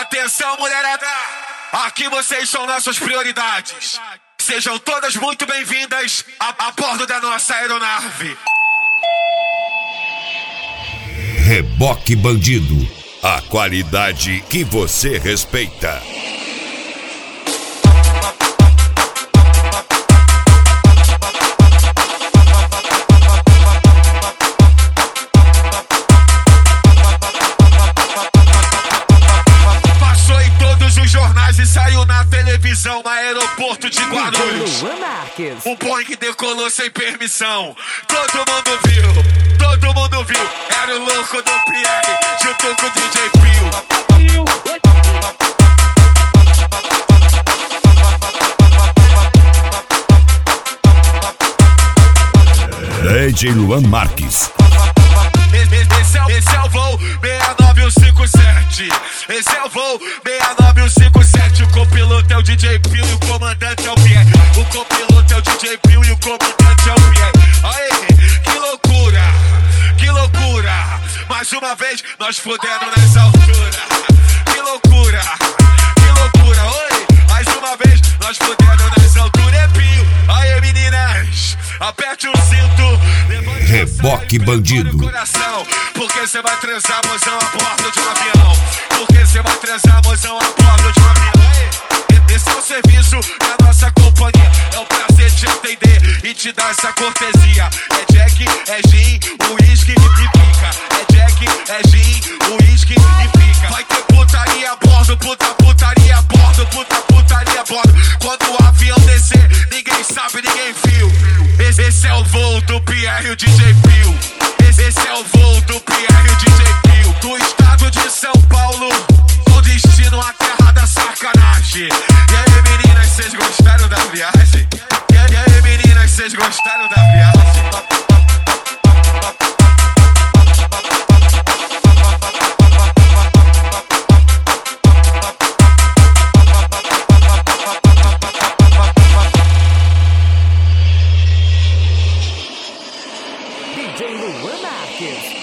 Atenção, mulherada! Aqui vocês são nossas prioridades. Sejam todas muito bem-vindas a bordo da nossa aeronave. Reboque Bandido, a qualidade que você respeita. Passou em todos os jornais e saiu na televisão no aeroporto de Guarulhos. Um Boeing decolou sem permissão. Todo mundo viu, todo mundo viu. Era o louco do Pierre junto com o DJ Pio. DJ Luan Marques. Esse é o voo 69157. Esse é o voo 69157. O copiloto é o DJ Pio e o comandante é o Pierre. O copiloto é o DJ Pio e o comandante é o Pierre. Aê, que loucura, que loucura. Mais uma vez nós fudendo nessa altura. Que loucura, que loucura. Oi, mais uma vez nós fudendo nessa altura. É Pio. Aê, meninas, aperte o cinto. Reboque Bandido. Porque cê vai transar, mozão, a bordo de um avião. Porque cê vai transar, mozão, a bordo de um avião. Esse é o serviço da nossa companhia. É um prazer te atender e te dar essa cortesia. É Jack, é gin, uísque e pica. É Jack, é gin, uísque e pica. Vai ter putaria a bordo, putaria a bordo, putaria a bordo. Quando o avião descer, ninguém sabe, ninguém viu. Esse é o voo do Pierre e o DJ Pio. Esse é o voo do Pierre e o DJ Pio. Do estado de São Paulo, com destino à terra da sacanagem. E aí, meninas, vocês gostaram da viagem? E aí, meninas, vocês gostaram da viagem? DJ Luan Marques.